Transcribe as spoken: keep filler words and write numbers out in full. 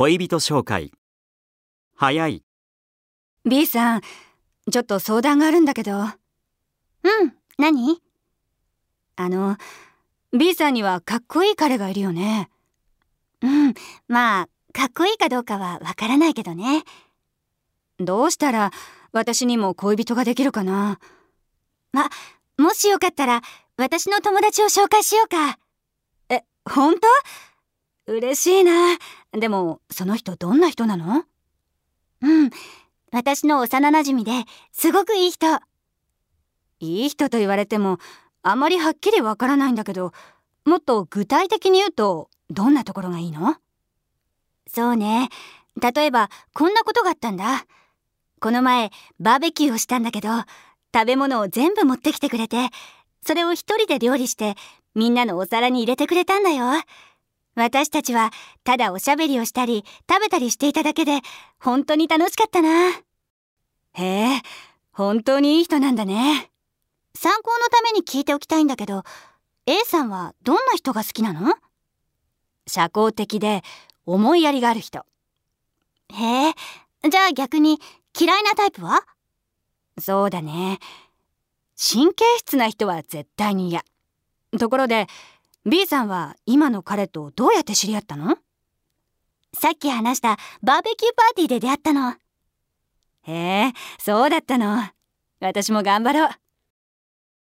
恋人紹介。早い。 B さん、ちょっと相談があるんだけど。 うん、何？ あの B さんにはかっこいい彼がいるよね。 うん、まあかっこいいかどうかはわからないけどね。 どうしたら私にも恋人ができるかな。 あ、もしよかったら私の友達を紹介しようか。 え、本当？嬉しいな。でもその人どんな人なの？ うん、私の幼馴染ですごくいい人。 いい人と言われてもあまりはっきりわからないんだけど、もっと具体的に言うとどんなところがいいの？ そうね、例えばこんなことがあったんだ。この前バーベキューをしたんだけど、食べ物を全部持ってきてくれて、それを一人で料理してみんなのお皿に入れてくれたんだよ。私たちはただおしゃべりをしたり食べたりしていただけで本当に楽しかったな。 へえ、本当にいい人なんだね。 参考のために聞いておきたいんだけど、 A さんはどんな人が好きなの？ 社交的で思いやりがある人。 へえ、じゃあ逆に嫌いなタイプは？ そうだね、神経質な人は絶対に嫌。ところで B さんは今の彼とどうやって知り合ったの？ さっき話したバーベキューパーティーで出会ったの。 へえ、そうだったの。私も頑張ろう。